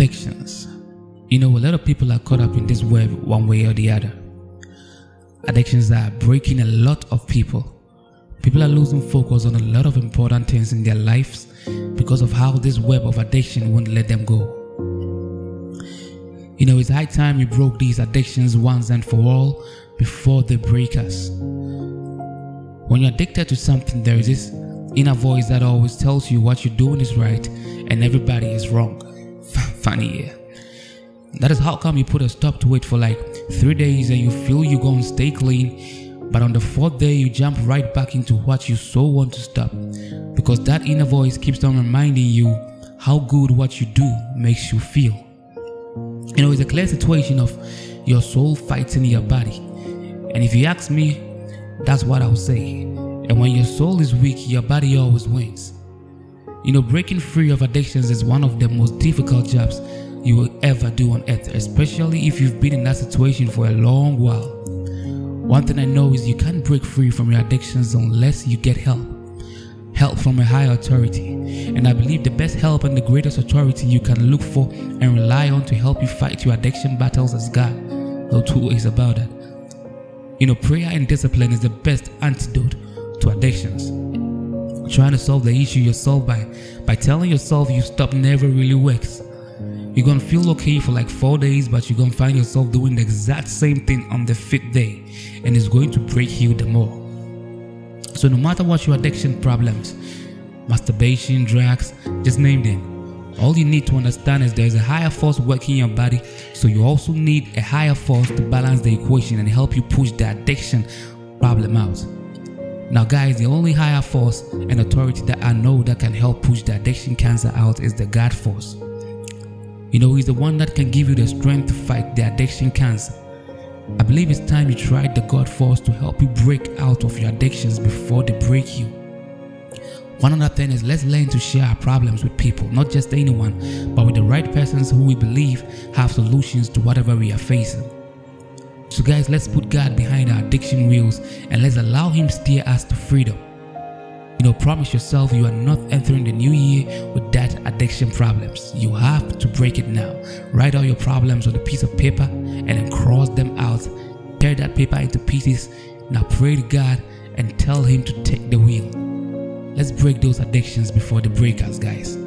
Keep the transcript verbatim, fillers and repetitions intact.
Addictions. You know, a lot of people are caught up in this web one way or the other. Addictions are breaking a lot of people. People are losing focus on a lot of important things in their lives because of how this web of addiction won't let them go. You know, it's high time we broke these addictions once and for all before they break us. When you're addicted to something, there is this inner voice that always tells you what you're doing is right and everybody is wrong. Funny, yeah. That is how come you put a stop to it for like three days and you feel you're going to stay clean, but on the fourth day you jump right back into what you so want to stop, because that inner voice keeps on reminding you how good what you do makes you feel. You know, it's a clear situation of your soul fighting your body, and if you ask me, that's what I would say. And when your soul is weak, your body always wins. You know, breaking free of addictions is one of the most difficult jobs you will ever do on earth, especially if you've been in that situation for a long while. One thing I know is you can't break free from your addictions unless you get help. Help from a higher authority. And I believe the best help and the greatest authority you can look for and rely on to help you fight your addiction battles is God. No two ways about that. You know, prayer and discipline is the best antidote to addictions. Trying to solve the issue yourself by, by telling yourself you stop never really works. You're going to feel okay for like four days, but you're going to find yourself doing the exact same thing on the fifth day, and it's going to break you the more. So no matter what your addiction problems, masturbation, drugs, just name them, all you need to understand is there's a higher force working in your body, so you also need a higher force to balance the equation and help you push the addiction problem out. Now guys, the only higher force and authority that I know that can help push the addiction cancer out is the God force. You know, he's the one that can give you the strength to fight the addiction cancer. I believe it's time you tried the God force to help you break out of your addictions before they break you. One other thing is, let's learn to share our problems with people, not just anyone, but with the right persons who we believe have solutions to whatever we are facing. So guys, let's put God behind our addiction wheels and let's allow him steer us to freedom. You know, promise yourself you are not entering the new year with that addiction problems. You have to break it now. Write all your problems on a piece of paper and then cross them out. Tear that paper into pieces. Now pray to God and tell him to take the wheel. Let's break those addictions before they break us, guys.